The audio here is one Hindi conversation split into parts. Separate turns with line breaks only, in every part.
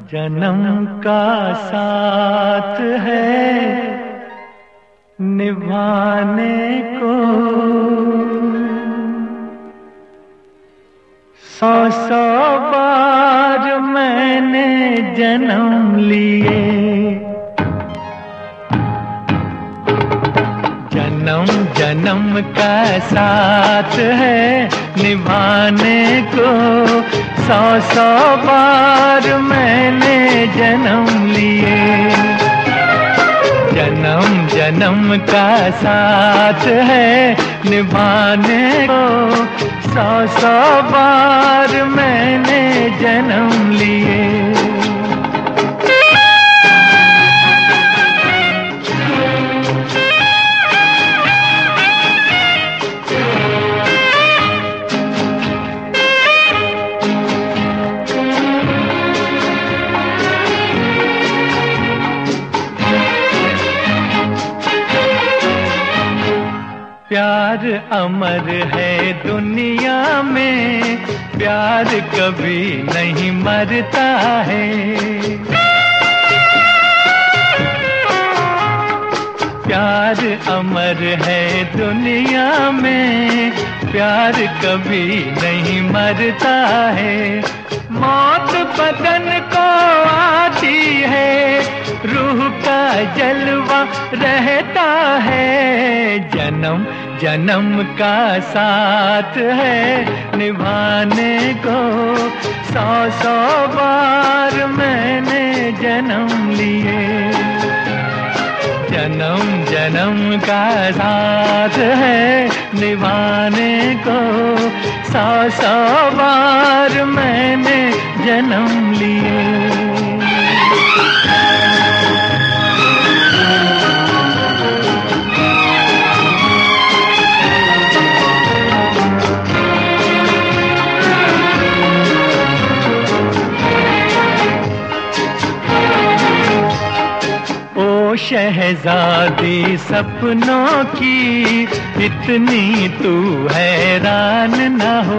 जन्म का साथ है निभाने को, 100 बार मैंने जन्म लिए। जन्म जन्म का साथ है निभाने को, 100 बार मैंने जन्म लिए। जन्म जन्म का साथ है निभाने को, 100 बार मैंने जन्म लिए। प्यार अमर है दुनिया में, प्यार कभी नहीं मरता है। प्यार अमर है दुनिया में, प्यार कभी नहीं मरता है। मौत बदन को आती है, रूह का जलवा रहता है। जन्म जन्म का साथ है निभाने को, 100 बार मैंने जन्म लिए। जन्म जन्म का साथ है निभाने को, 100 बार मैंने जन्म लिए। शहजादी सपनों की, इतनी तू हैरान न हो।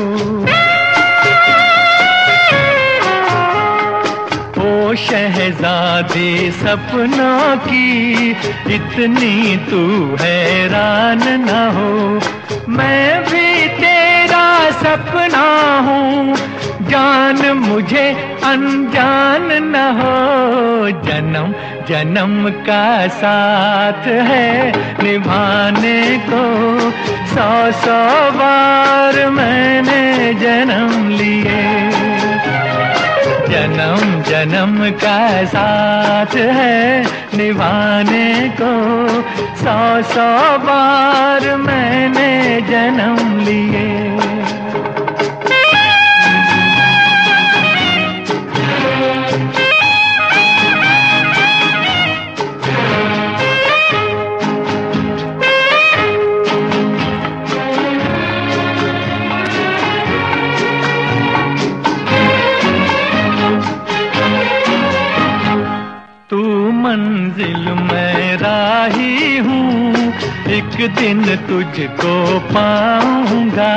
ओ शहजादी सपनों की, इतनी तू हैरान न हो। मैं भी तेरा सपना हूँ, जान मुझे अनजान न हो। जन्म जन्म का साथ है निभाने को, 100 बार मैंने जन्म लिए। जन्म जन्म का साथ है निभाने को, 100 बार मैंने जन्म लिए। मंजिल में राही हूँ, एक दिन तुझको पाऊंगा।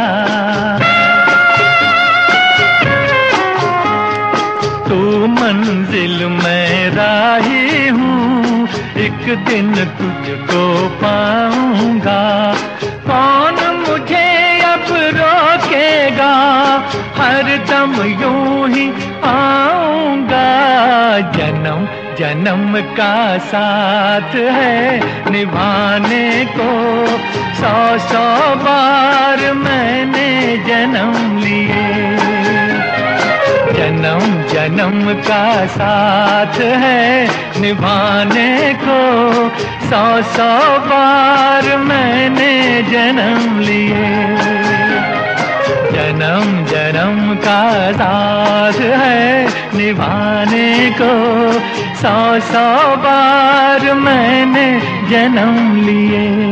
तू मंजिल में राही हूँ, एक दिन तुझको पाऊंगा। कौन मुझे अब रोकेगा, हर दम यूं ही आऊंगा। जन्म जन्म का साथ है निभाने को, 100 बार मैंने जन्म लिए। जन्म जन्म का साथ है निभाने को, 100 बार मैंने जन्म लिए। जन्म जन्म का साथ है निभाने को, 100 बार मैंने जन्म लिए।